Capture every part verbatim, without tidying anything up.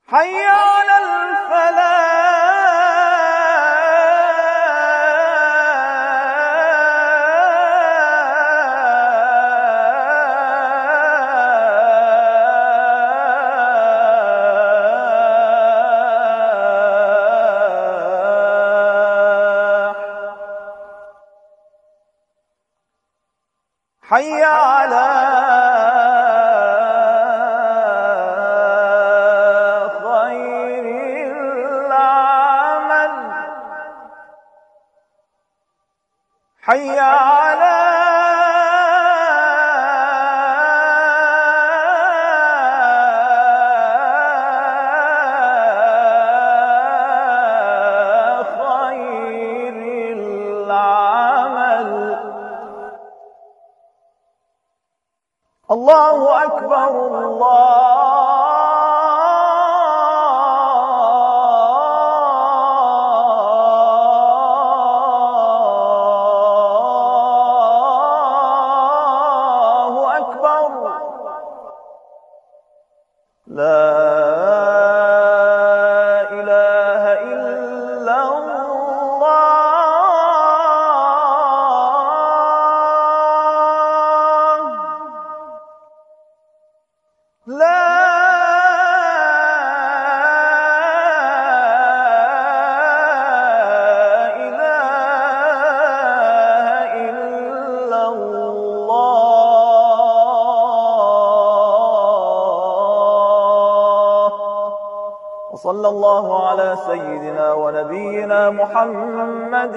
حي على الفلاح. حي على خير العمل. حي على خير العمل. الله أكبر الله أكبر. لا إله إلا الله. لا إله إلا الله. وصلى الله على سيدنا ونبينا محمد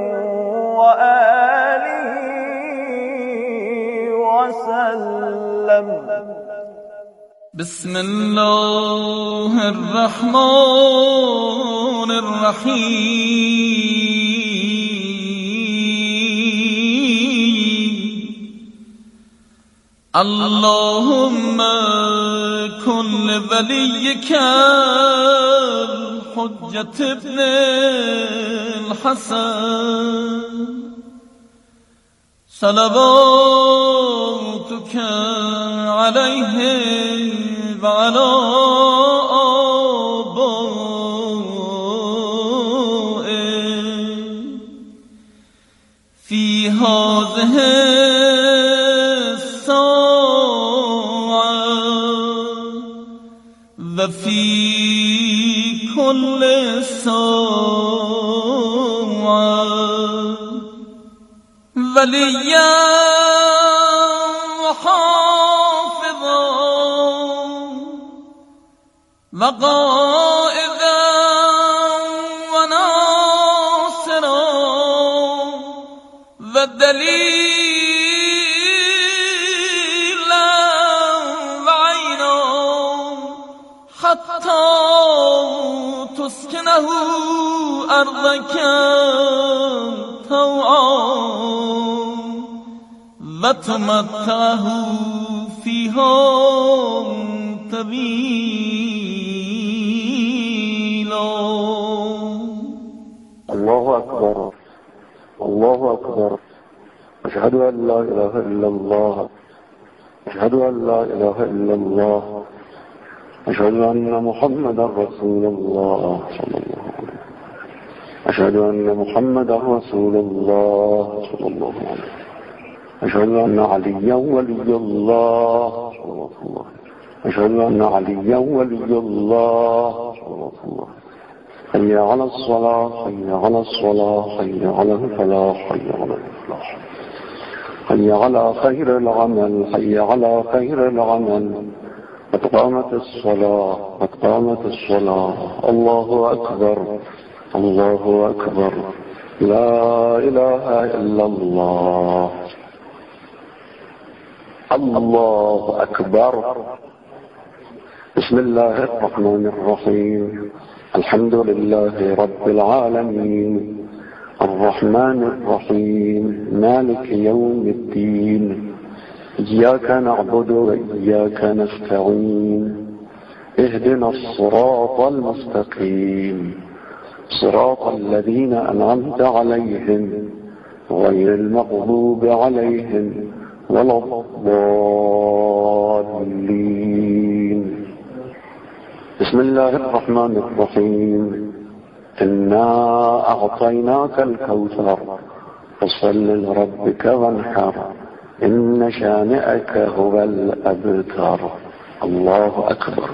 وآله وسلم. بسم الله الرحمن الرحيم. اللهم كن لوليك الحجة ابن الحسن صلواتك عليه وعلى آبائه في هذه الساعة وفي كل ساعة وليا وحافظا وقائدا وناصرا ودليلا وعينا حتى تسكنه أرضك طوعا وتمتعه فيها طويلا. الله أكبر الله أكبر. أشهد أن لا إله إلا الله. أشهد أن لا إله إلا الله. أشهد أن محمدا رسول الله صلى الله عليه وسلم. أشهد أن محمدا رسول الله صلى الله عليه وسلم. أشهد أن عليا ولي الله صلى الله عليه وسلم. أشهد أن عليا ولي الله صلى الله عليه وسلم. حي على الصلاة حي على الصلاة حي على الفلاح حي على الفلاح. حي على خير العمل حي على خير العمل. قد قامت الصلاة قد قامت الصلاة. الله أكبر الله أكبر. لا إله إلا الله. الله أكبر. بسم الله الرحمن الرحيم. الحمد لله رب العالمين الرحمن الرحيم مالك يوم الدين. إياك نعبد وإياك نستعين. اهدنا الصراط المستقيم صراط الذين أنعمت عليهم غير المغضوب عليهم ولا الضالين. بسم الله الرحمن الرحيم إنا أعطيناك الكوثر فصل لربك وانحر إن شانئك هو الأبتر. الله أكبر.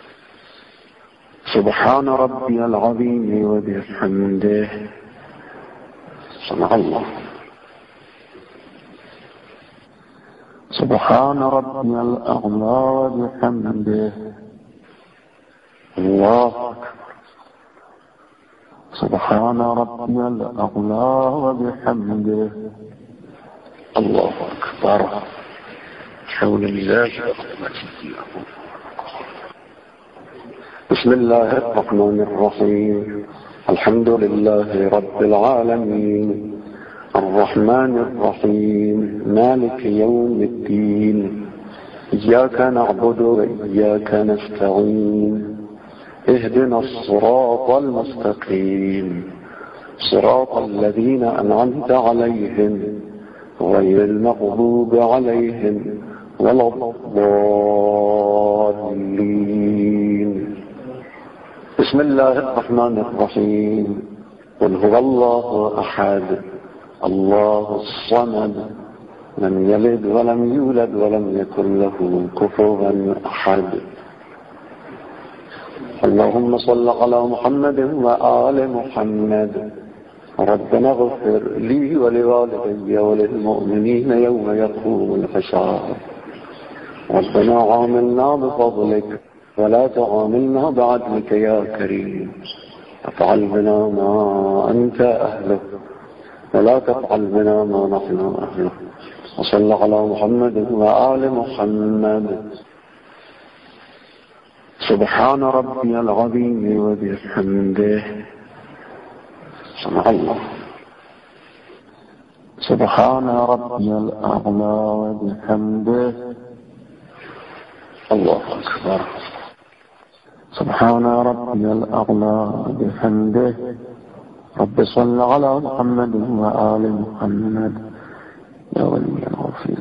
سبحان ربي العظيم وبحمده. سمع الله. سبحان ربي الأعلى وبحمده. الله أكبر. سبحان ربي الأعلى وبحمده. الله أكبر. حول الله وقوته. بسم الله الرحمن الرحيم الحمد لله رب العالمين الرحمن الرحيم مالك يوم الدين إياك نعبد وإياك نستعين اهدنا الصراط المستقيم صراط الذين أنعمت عليهم غير المغضوب عليهم ولا الضالين. بسم الله الرحمن الرحيم قل هو الله أحد الله الصمد لم يلد ولم يولد ولم يكن له كفوا أحد. اللهم صل على محمد وآل محمد. ربنا اغفر لي ولوالدي وللمؤمنين يوم يقوم الحساب. ربنا عاملنا بفضلك ولا تعاملنا بعدلك يا كريم. افعل بنا ما أنت أهله ولا تفعل بنا ما نحن أهله. وصل على محمد وآل محمد. سبحان ربي العظيم وبحمده. سمع الله. سبحان ربي الأعلى وبحمده. الله أكبر. سبحان ربي الأعلى بحمده. رب صل على محمد وآل محمد يا ولي الغفير.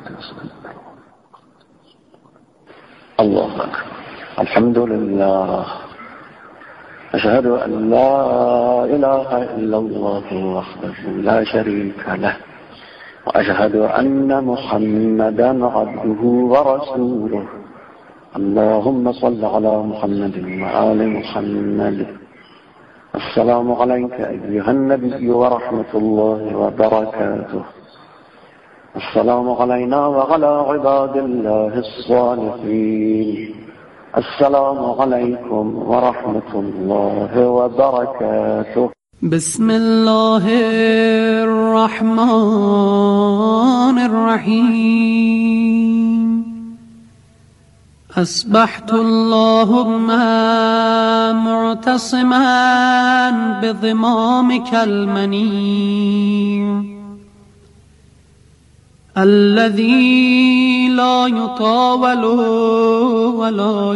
الله أكبر. الحمد لله. أشهد أن لا إله إلا الله وحده لا شريك له وأشهد أن محمدا عبده ورسوله. اللهم صل على محمد وآل محمد. السلام عليك أيها النبي ورحمة الله وبركاته. السلام علينا وعلى عباد الله الصالحين. السلام عليكم ورحمة الله وبركاته. بسم الله الرحمن الرحيم. أصبحت اللهم معتصما بضمامك المنير الذي لا يطاول ولا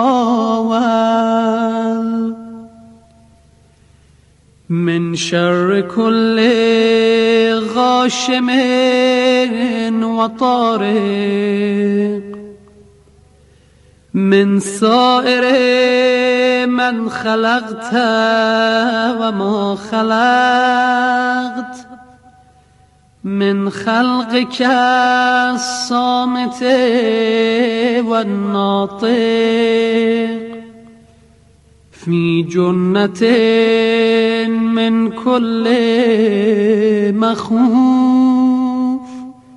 يحاول من شر كل غاشم وطارق من سائر من خلقت وما خلقت من خلقك الصامت والناطق في جنة من كل مخوف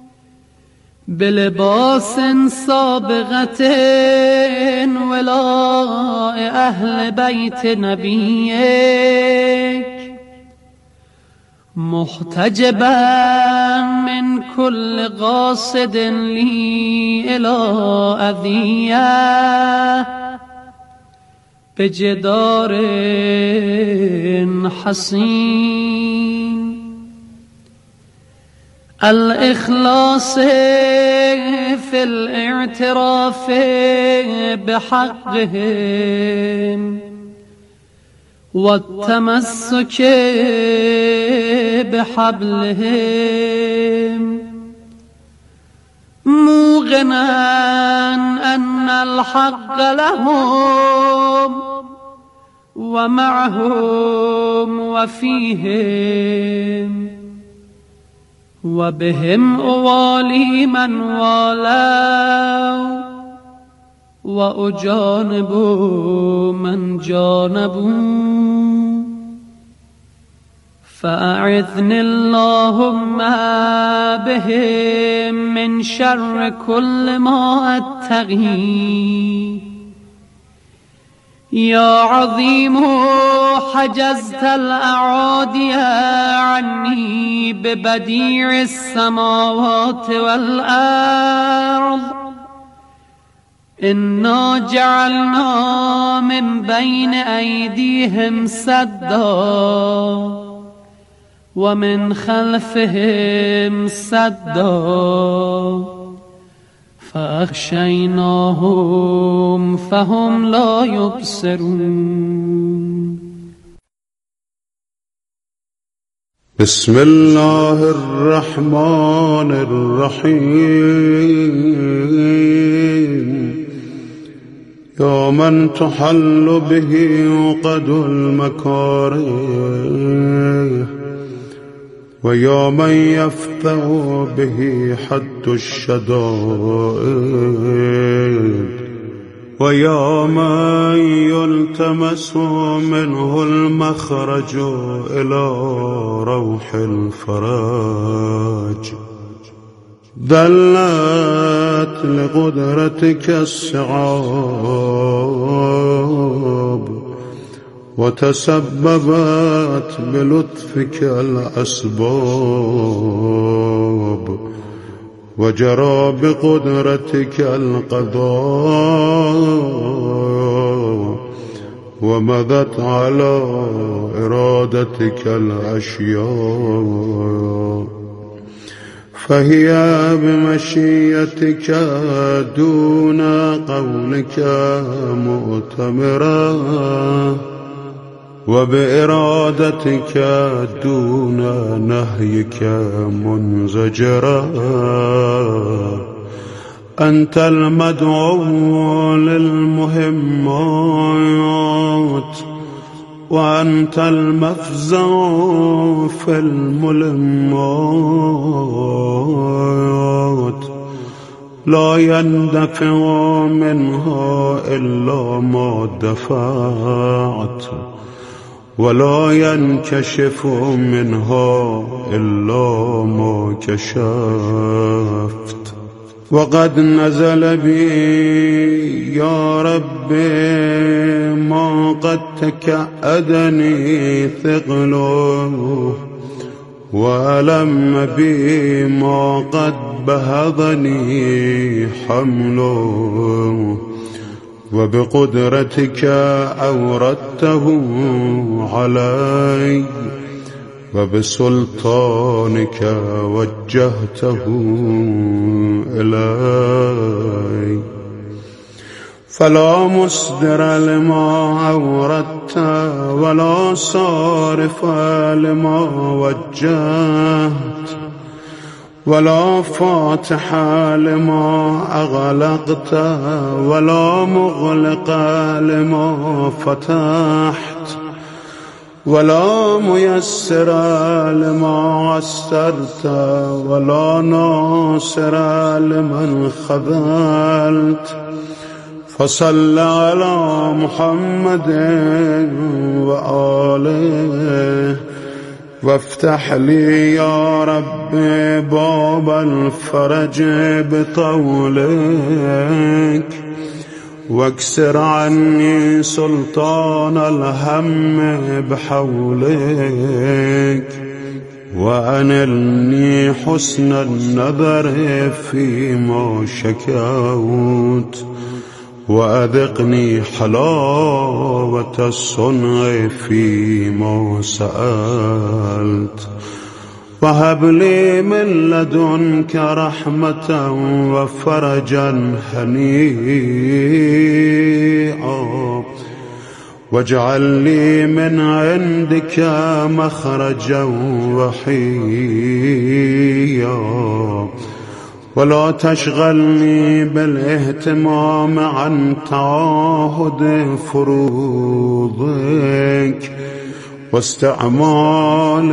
بلباس سابغة ولاء أهل بيت نبيك محتجبا من كل قاصد لي إلى أذية بجدار حصين الإخلاص في الاعتراف بحقهم والتمسك بحبلهم موقنا أن الحق لهم ومعهم وفيهم وبهم أوالي من والوا وأجانب من جانبوا فأعذني اللهم بهم من شر كل ما أتقي. يا عظيم حجزت الأعادي عني ببديع السماوات والأرض. إنا جعلنا من بين أيديهم سدا ومن خلفهم سدا فأخشيناهم فهم لا يبصرون. بسم الله الرحمن الرحيم. يا من تحل به عقد المكاره ويا من يفتح به حد الشدائد ويا من يلتمس منه المخرج إلى روح الفرج. دلت لقدرتك الصعاب وتسببت بلطفك الأسباب وجرى بقدرتك القضاء ومضت على إرادتك الأشياء. فهي بمشيتك دون قولك مؤتمرة وبإرادتك دون نهيك منزجرا. أنت المدعو للمهمات وأنت المفزع في الملمات. لا يندفع منها إلا ما دفعت ولا ينكشف منها إلا ما كشفت. وقد نزل بي يا ربي ما قد تكأدني ثقله وألم بي ما قد بهضني حمله. وبقدرتك أوردته علي وبسلطانك وجهته إلي. فلا مصدر لما أوردت ولا صارف لما وجهت ولا فاتح لما أغلقت ولا مغلق لما فتحت ولا ميسر لما عسرت ولا ناصر لمن خذلت. فصل على محمد وآله وافتح لي يا رب باب الفرج بطولك واكسر عني سلطان الهم بحولك وأنلني حسن النظر فيما شكوت وأذقني حلاوة الصنع فيما سألت. وهب لي من لدنك رحمة وفرجا هنيئا واجعل لي من عندك مخرجا وحيا ولا تشغلني بالاهتمام عن تعاهد فروضك واستعمال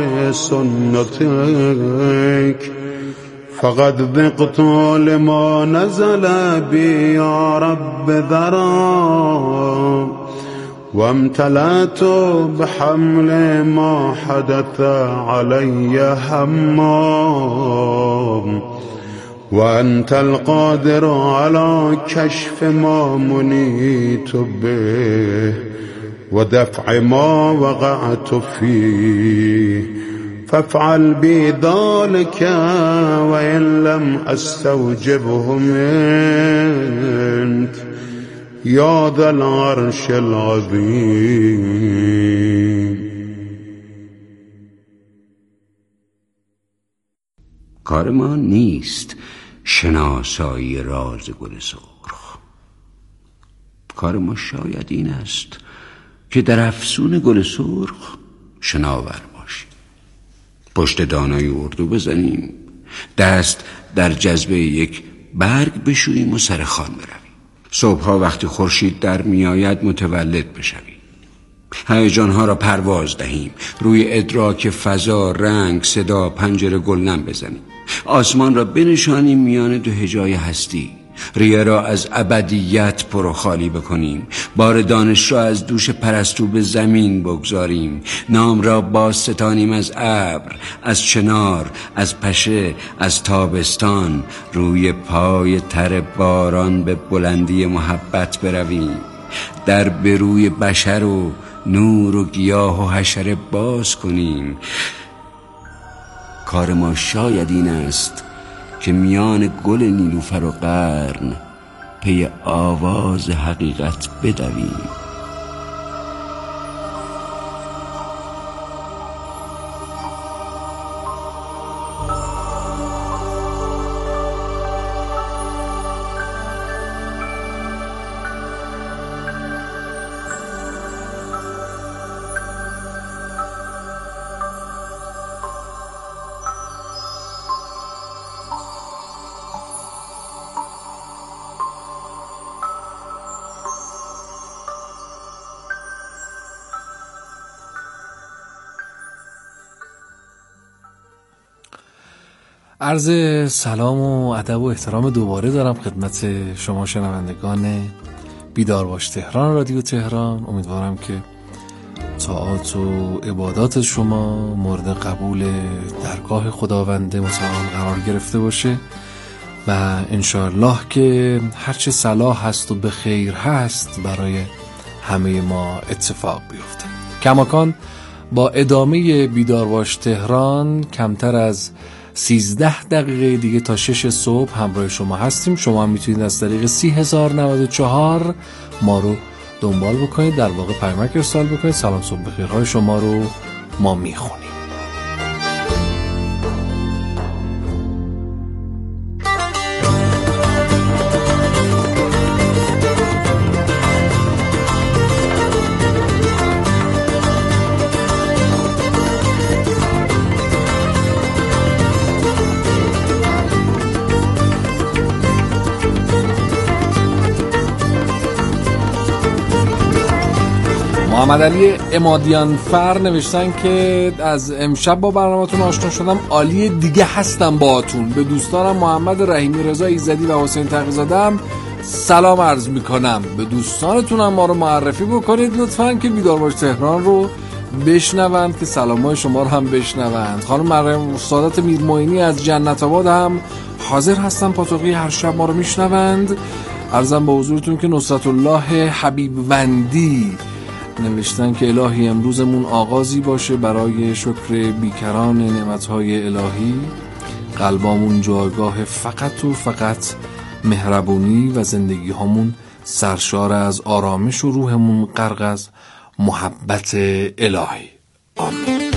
سنتك فقد ذقت لما نزل بي يا رب ذرا وامتلأت بحمل ما حدث علي هما وأنت القادر على كشف ما منيت به ودفع ما وقعت فيه فافعل بي ذلك وإن لم أستوجبه منك یا ذا العرش العظیم. کار ما نیست شناسایی راز گل سرخ. کار ما شاید این است که در افسون گل سرخ شناور باشیم، پشت دانای اردو بزنیم، دست در جذبه یک برگ بشوییم و سر خوان برویم. صبحها وقتی خورشید در میآید متولد بشویم، هیجانها را پرواز دهیم، روی ادراک فضا، رنگ، صدا، پنجره گلنم بزنیم، آسمان را بنشانیم میان دو هجای هستی، ریه را از ابدیت پر و خالی بکنیم، بار دانش را از دوش پرستو به زمین بگذاریم، نام را باز ستانیم از ابر، از چنار، از پشه، از تابستان، روی پای تر باران به بلندی محبت برویم، در بروی بشر و نور و گیاه و حشره باز کنیم. کار ما شاید این است که میان گل نیلوفر و قرن پی آواز حقیقت بدویم. عرض سلام و ادب و احترام دوباره دارم خدمت شما شنوندگان بیدار باش تهران رادیو تهران. امیدوارم که طاعات و عبادات شما مورد قبول درگاه خداوند متعال قرار گرفته باشه و انشاءالله که هرچه صلاح هست و به خیر هست برای همه ما اتفاق بیفته. کماکان با ادامه بیدار باش تهران کمتر از سیزده دقیقه دیگه تا شش صبح همراه شما هستیم. شما هم میتونید از طریق سی هزار و نود و چهار ما رو دنبال بکنید، در واقع پیامک ارسال بکنید. سلام صبح بخیرهای شما رو ما میخونیم. محمد علی امادیان فر نوشتن که از امشب با برنامه‌تون آشنا شدم، عالی، دیگه هستم باهاتون. به دوستانم محمد رحیمی، رضا ایزدی و حسین تقی‌زاده هم سلام عرض میکنم. به دوستانتون هم ما رو معرفی بکنید لطفاً که بیدار باش تهران رو بشنوند، که سلامای شما رو هم بشنوند. خانم مریم سعادت میرموینی از جنت آباد هم حاضر هستن پاتوقی هر شب ما رو میشنوند. عرضم به حضورتون که نصرت الله حبیب وندی نوشتن که الهی امروزمون آغازی باشه برای شکر بیکران نعمتهای الهی، قلبامون جایگاه فقط و فقط مهربونی و زندگی همون سرشار از آرامش و روحمون غرق از محبت الهی. آمین.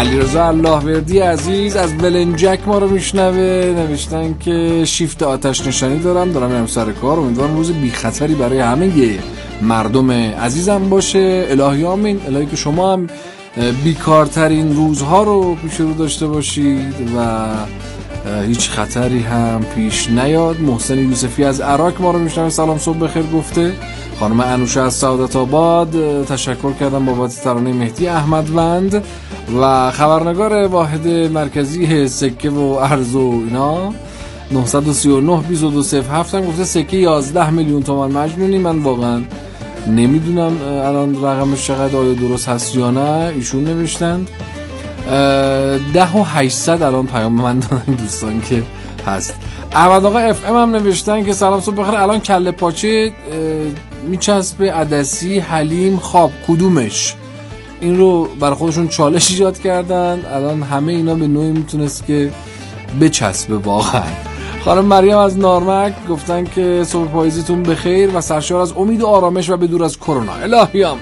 علیرضا اللهوردی عزیز از ولنجک ما رو میشنوه، نوشتن که شیفت آتش نشانی دارم دارم میرم سر کار، امیدوارم روز بی خطری برای همه مردم عزیزم باشه. الهی آمین. الهی که شما هم بیکارترین روزها رو پیش رو داشته باشید و هیچ خطری هم پیش نیاد. محسن یوسفی از عراق ما رو میشنوه، سلام صبح بخیر گفته. خانم انوشه از سعادت آباد تشکر کردم بابت ترانه مهدی احمدوند و خبرنگار واحد مرکزی سکه و ارز و اینا نه سه نه دو دو صفر هفت هم گفته سکه یازده میلیون تومان مجنونی. من واقعا نمیدونم الان رقمش چقدر، آیا درست هست یا نه. ایشون نوشتند ده و هشتصد الان پیام من دادن دوستان که هست. احمد آقا اف ام هم نوشتن که سلام صبح بخیر، الان کله پاچه میچسبه عدسی حلیم خواب کدومش؟ این رو برای خودشون چالش ایجاد کردن. الان همه اینا به نوعی میتونست که بچسبه واقعا. خانم مریم از نارمک گفتن که صبح پاییزیتون بخیر و سرشار از امید و آرامش و بدور از کرونا. الهی آمین.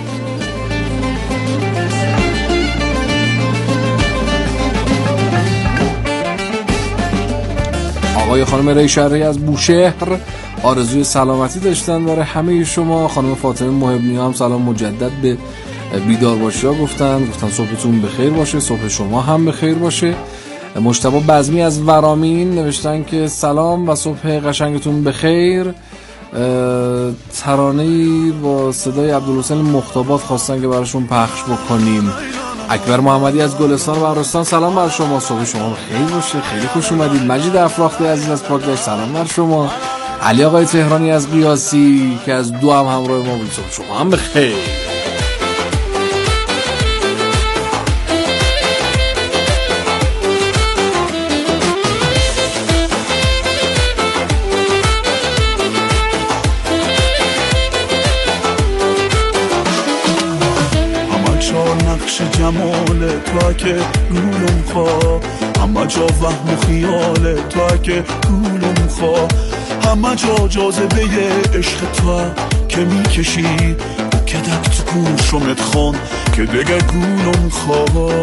آقای خانم ری شهری از بوشهر آرزوی سلامتی داشتن برای همه شما. خانم فاطمه محبنی هم سلام مجدد به بیدار باشی ها گفتن گفتن صبحتون بخیر باشه، صبح شما هم بخیر باشه. مجتبی بزمی از ورامین نوشتن که سلام و صبح قشنگتون بخیر. ترانه‌ای با صدای عبدالحسین مختابات خواستن که براشون پخش بکنیم. اکبر محمدی از گلستان و ارستان سلام بر شما، صبح شما خیلی باشه، خیلی خوش اومدید. مجید افراخته عزیز از پاکدشت سلام بر شما. علی آقای تهرانی از قیاسی که از دو هم همراه ما بود، صبح شما هم بخیر. جمال تو که گولم خواه، همه جا وهم و خیال تو که گولم خواه، همه جا جاذبه عشق تو که میکشی که دک تو گوشمت خون که دیگه گولم خواه.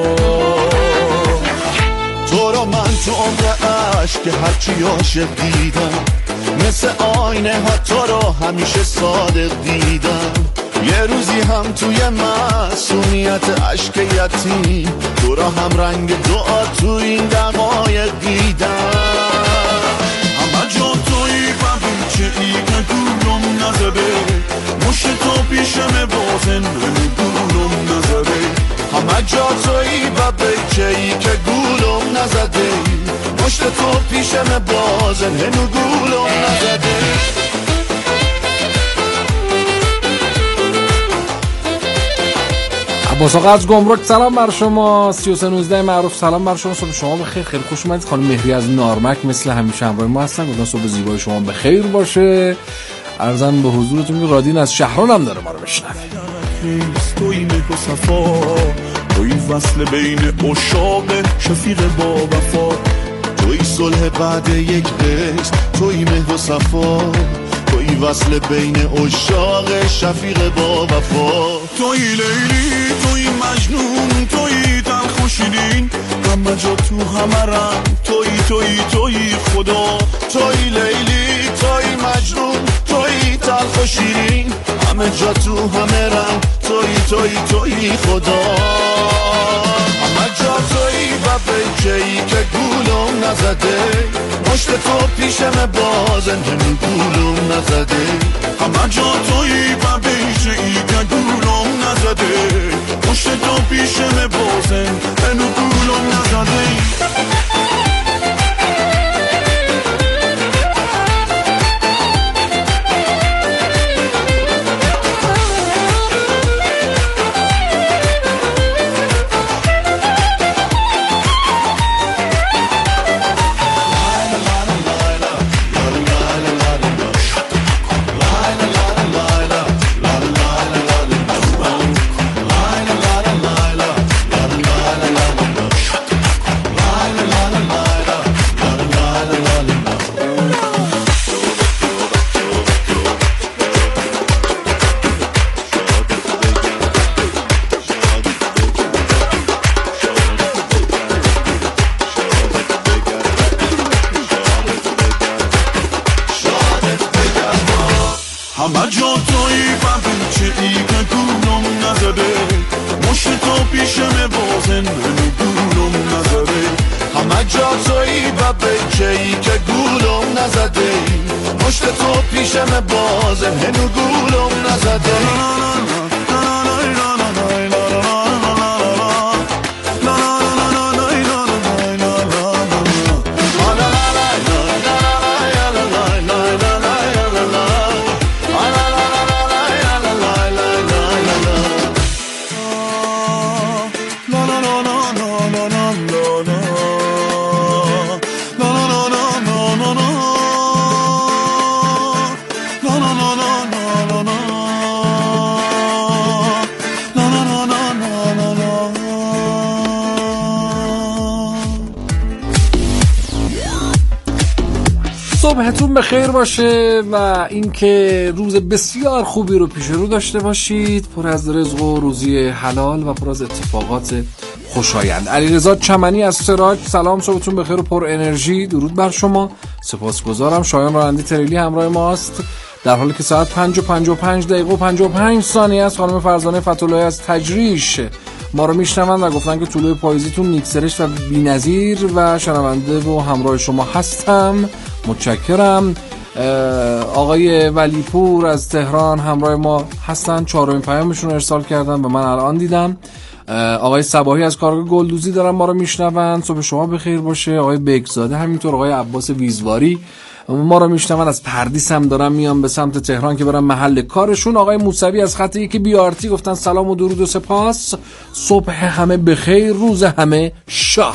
تو را من تو عمر عشق که هرچی عاشق دیدم، مثل آینه ها تو را همیشه صادق دیدم. یه روزی هم توی معصومیت عشق یتیم تو را هم رنگ دعا تو این دقایق دیدم. همه جا توی و بیچه ای که گولم نزده، مشت تو پیشم بازن هنو گولم نزده. همه جا توی و بیچه ای که گولم نزده، مشت تو پیشم بازن هنو گولم نزده. عباس آقا از گمرک سلام بر شما. سی و سه نوزده معروف سلام بر شما، صبح شما بخیر، خیلی خوش اومدید. خانم مهری از نارمک مثل همیشه همراه ما هستن، گفتن صبح زیبای شما بخیر باشه. عرضم به حضورتون که رادین از شهران هم داره ما رو بشنوه. توی مه و صفا، توی وصل بین عشاق شفیق با وفا، توی صلح بعد یک قسط، توی مه و صفا، توی وصل بین عشاق شفیق با وفا. توی لیلی، توی مجنون، توی تلخ و شیرین، همه جا تو همه رنگ، توی توی توی خدا. توی لیلی، توی مجنون، توی تلخ و شیرین، همه جا تو همه رنگ، توی توی توی خدا. همه جا توی و بیچه‌ای که گولم نزده، مشت تو پیشم بازن هنو گولم نزده. همه جا توی و بیچه‌ای که گولم نزده، مشت تو پیشم بازن هنو گولم نزده. همه جا تویی و بچه ای که گولم نزده مشت تو پیشم بازن هنو گولم نزده همه جا تویی و بچه ای که گولم نزده مشت تو پیشم بازن هنو گولم نزده صبحتون بخیر باشه و اینکه روز بسیار خوبی رو پیش رو داشته باشید، پر از رزق و روزی حلال و پر از اتفاقات خوشایند. علیرضا چمنی از سراج، سلام، صبحتون بخیر و پر انرژی، درود بر شما. سپاسگزارم. شایان راننده تریلی همراه ماست در حالی که ساعت پنج و پنجاه و پنج دقیقه و پنجاه و پنج ثانیه است. خانم فرزانه فتولایی از تجریش ما رو میشنون و گفتن که طلوع پاییزیتون نیکسرش و بی‌نظیر و شنونده و همراه شما هستم. متشکرم. آقای ولیپور از تهران همراه ما هستن، چهارمین پیامشون رو ارسال کردن و من الان دیدم. آقای صباحی از کارگاه گلدوزی دارن ما رو میشنون، صبح شما بخیر باشه. آقای بکزاده همینطور. آقای عباس ویزواری ما رو میشنون، از پردیس هم دارن میان به سمت تهران که برن محل کارشون. آقای موسوی از خط یک بی آر تی گفتن سلام و درود و سپاس، صبح همه بخیر، روز همه شاد.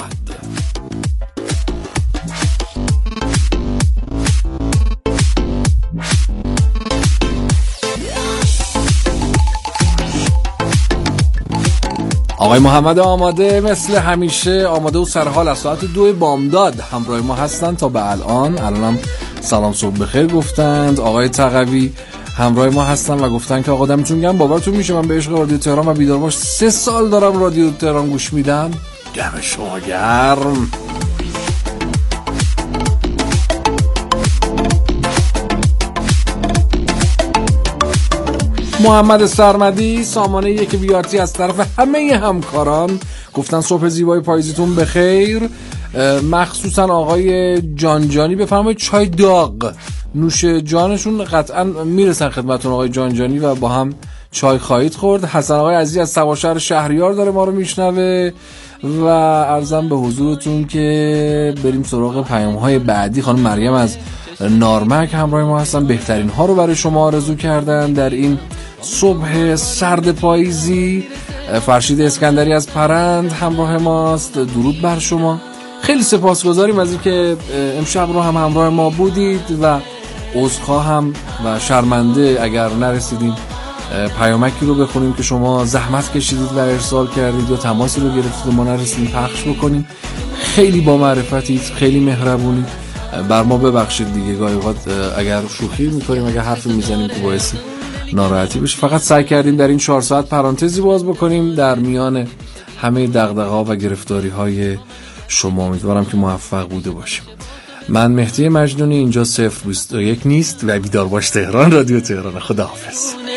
آقای محمد آماده مثل همیشه، آماده و سرحال از ساعت دو بامداد همراه ما هستند تا به الان. الانم سلام صبح بخیر گفتند. آقای تقوی همراه ما هستن و گفتن که آقا دمتون گرم، باورتون میشه من به عشق رادیو تهران و بیدار باش سه سال دارم رادیو تهران گوش میدم. دم شما گرم. محمد سرمدی سامانه یک بیارتی از طرف همه همکاران گفتن صبح زیبای پاییزیتون بخیر. مخصوصا آقای جانجانی بفرمایید چای داغ نوش جانشون قطعا میرسن خدمتون آقای جانجانی و با هم چای خواهید خورد. حسن آقای عزیز از سواشهر شهریار داره ما رو میشنوه و عرضم به حضورتون که بریم سراغ پیام‌های بعدی. خانم مریم از نارمک همراه ما هستن، بهترین ها رو برای شما آرزو کردن در این صبح سرد پاییزی. فرشید اسکندری از پرند همراه ماست، درود بر شما. خیلی سپاسگزاریم از اینکه امشب رو هم همراه ما بودید و عذرخواهم و شرمنده اگر نرسیدیم پیامکی رو بخونیم که شما زحمت کشیدید و ارسال کردید یا تماسی رو گرفتید و ما نرسیدیم پخش بکنیم. خیلی با معرفتید، خیلی مهربونید، بر ما ببخشید دیگه. گاهی اوقات اگر شوخی میکنیم، اگر حرفی میزنیم که باعث ناراحتی بشه، فقط سعی کردیم در این چهار ساعت پرانتزی باز بکنیم در میان همه دغدغه‌ها و گرفتاری‌های شما. امیدوارم که موفق بوده باشیم. من مهدی مجنونی، اینجا صفر بیست و یک نیست و بیدار باش تهران، رادیو تهران. خداحافظ.